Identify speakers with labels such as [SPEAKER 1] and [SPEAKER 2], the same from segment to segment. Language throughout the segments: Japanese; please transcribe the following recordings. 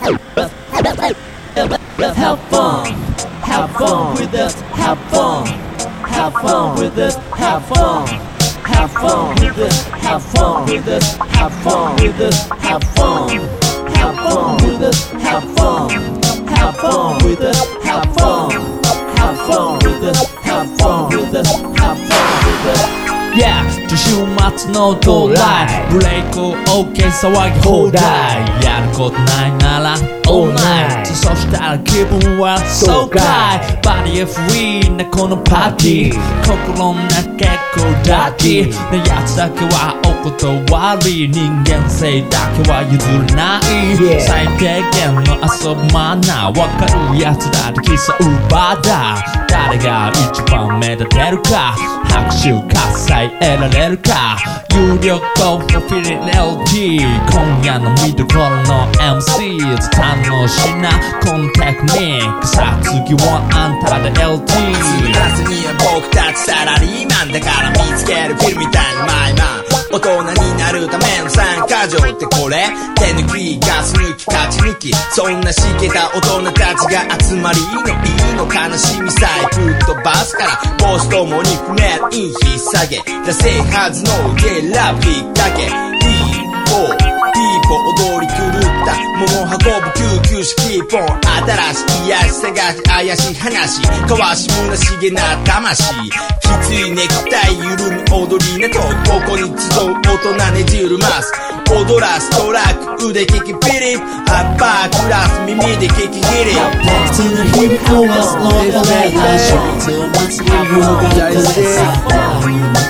[SPEAKER 1] Let's have fun. Have fun with us. Have fun. Have fun with us. Have fun. Have fun with us. Have fun with us. Have fun with us. Have fun. Have fun with us. Have fun. Have fun with us. Have fun. Have fun with us. Have fun with us. Have fun with us. Yeah, 週末の到来ブレイク OK 騒ぎ放題やることないなら All night そしたら気分は爽快バディフリーなこのパーティー心の中結構ダーティーなやつだけはお断り人間性だけは譲れない、yeah. 最低限の遊びマナーわかるやつだってキスウーバーだ誰が一番目立てるか拍手喝采得られるか有力とフィリネルティ今夜の見どころの MC 楽しなこのテクニックさあ次はあんたで LT 明日には僕たちサラリーマンだから見つけるフィルみたいにマイマン大人になるための3か条ってこれ手抜きガス抜き勝ち抜きそんなしけた大人たちが集まりいいの悲しみさえ吹っ飛ばすから帽子ともに踏めるイン引っ提げ出せはずのゲラブ引っ掛けピーポ踊り狂った物運ぶ救急車キーポン新しい癒し探し怪しい話かわしむなしげな魂きついネクタイ緩み踊りなとここに集う大人ねじるます踊らすトラック腕利きピリアッパークラス耳で聞きギリ普通の日々交わすのが大事週末祭りをがってさあ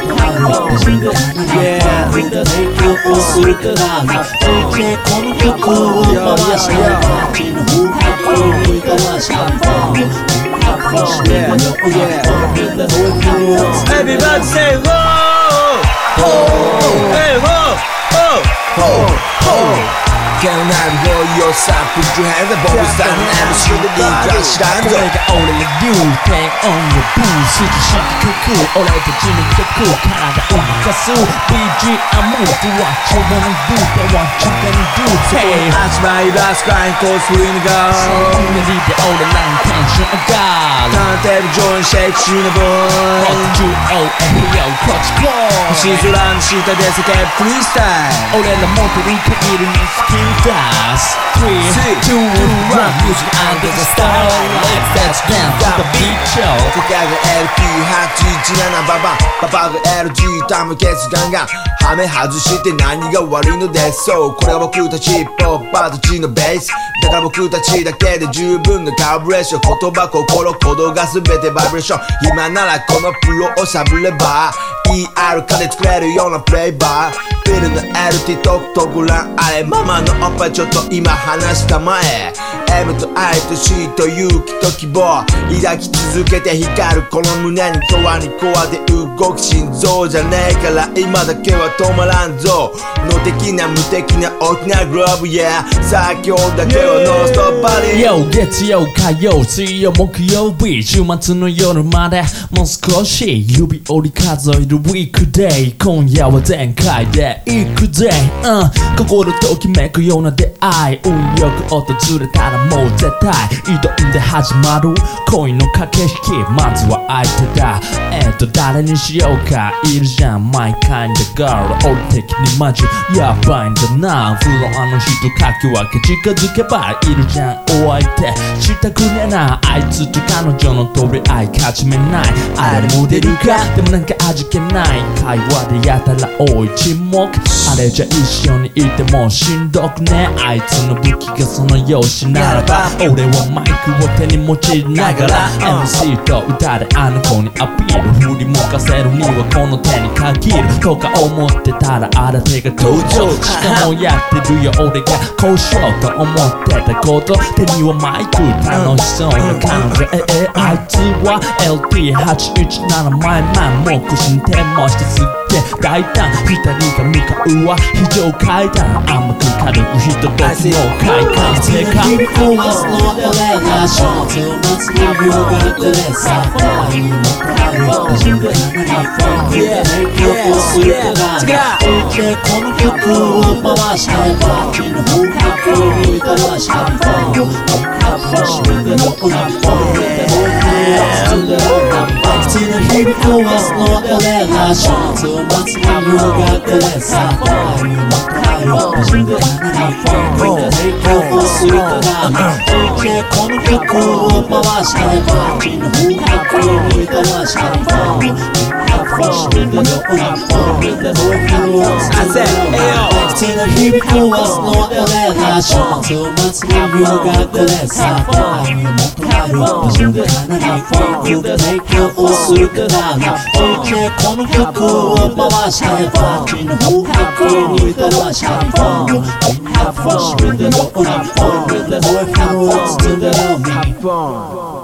[SPEAKER 1] 提供するからDJ この曲を回して街のフハップに回してEverybody say ho ho hey ho ho ho ho Can I roll your side put your hands up over the sun and the sugar beat crash down これが俺の You Take on your boots 好きしき曲俺たちの曲体を動かす BGM What you wanna do What you gonna do Hey 始まりラストラインコースフリーのガールそんなリで俺らのテンション上がるターンテーブル上にシェイク中のボーイ What you owe and yo こっち来い星空の下で叫ぶフリースタイル俺ら持ってる限りに好きDas 3, 2, 1 Music under the star Let's dance to the beat show 世界が LP817 ババが LG タムケツガンガンハメ外して何が悪いのですそうこれが僕たちポッパーたちのベースだから僕たちだけで十分なカブレーション言葉心鼓動が全てバイブレーション今ならこのプロをしゃぶれば ER 化で作れるようなプレイバービルの LT と特欄あれママのおっぱいちょっと今話したまえ M と I と C と勇気と希望抱き続けて光るこの胸に永遠にコアで動く心臓じゃねえから今だけは止まらんぞ無敵な無敵な大きなグローブ Yeah さあ今日だけはノンストップバディ Yo 月曜火曜水曜木曜日週末の夜までもう少し指折り数えるウィークデイ今夜は全開で行くぜ心ときめくような出会い運よく訪れたらもう絶対挑んで始まる恋の駆け引きまずは相手だ誰にしようかいるじゃん My kind of girl 俺的にマジやばいんだなフロアの人かき分け近づけばいるじゃんお相手したくねえなあいつと彼女の取り合い勝ち目ないあれも出るかでもなんか味気ない会話でやたら多い沈黙あれじゃ一緒にいてもしんどくねあいつの武器がその容姿ならば俺はマイクを手に持ちながら MC と歌であの子にアピール振り向かせるにはこの手に限るとか思ってたら新手が登場しかもやってるよ俺がこうしようと思ってたこと手にはマイク楽しそうな彼女あいつは LT817 マイマンもう腰に手もしてすっげえ大胆二人が向かうは非常階段甘く軽くひとときの快感世界日々壊すのでなしょ週末に広がってさあ愛も帰る自分でハッファン提供するからDJ この曲を回して街のフハッ
[SPEAKER 2] 振り向いたらシャンパンをハッパシュでのおなぽんでもう包んでるナンバー口の響くはそのエレラーションつまつが広がってレッサーファイルも太陽死んで花がフォンで提供をするからDJ この曲を回してバッチの風格を向いたらシャンパンをハッパシュでのおなぽんでもう包んでるナンバー口の響くはそのエレラーションつまつが広がってレッサーファイルも太陽死んで花がフォンで提供をするからDJ この曲を回してバッチの風格を向いたらシャンパンをハッパシュでのおなぽんでもう包んでるナンバー